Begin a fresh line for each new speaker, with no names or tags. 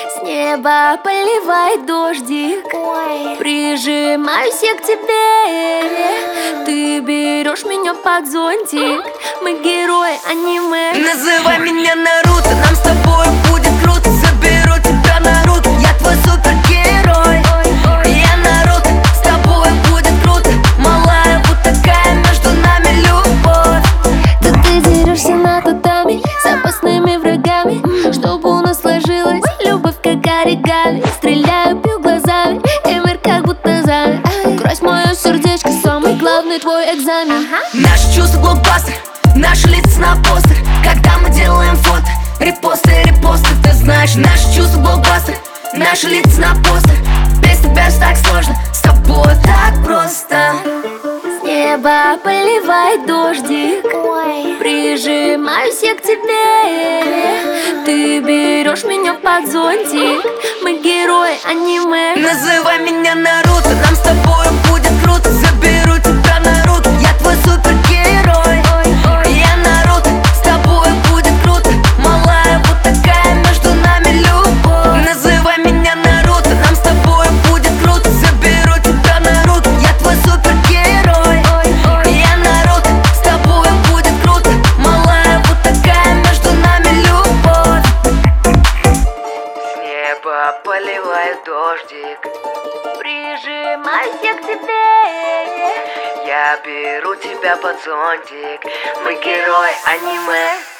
С неба поливает дождик. Прижимаюсь я к тебе. Ты берешь меня под зонтик. Мы герои аниме.
Называй меня Наруто, нам с тобой будет круто. Заберу тебя на руки, я твой супергерой. Я Наруто, с тобой будет круто. Малая, вот такая между нами любовь.
Тут ты дерешься на татами с опасными врагами, чтобы у нас сложилась любовь как оригами. Стреляю, бью глазами, и мир как будто замер. Крось мое сердечко, самый главный твой экзамен.
Наши чувства блокбастер, наши лица на постер. Когда мы делаем фото, репосты, ты знаешь. Наши чувства блокбастер, наши лица на постер. Без тебя же так сложно, с тобой так просто.
С неба поливает дождик. Прижимаюсь я к тебе. Ты берешь меня под зонтик. Мы герои аниме.
Называй меня Наруто, нам с тобой будет круто. Заберу тебя на руки, я твой супергерой. Я Наруто, с тобой будет круто. Малая, вот такая между нами любовь. Называй меня Наруто, нам с тобой будет круто. Заберу тебя на руки, я твой супергерой. Я Наруто, с тобой будет круто. Малая, вот такая между нами любовь. С неба поливает дождик.
Прижимаюсь я к тебе.
Я беру тебя под зонтик. Мы герои аниме.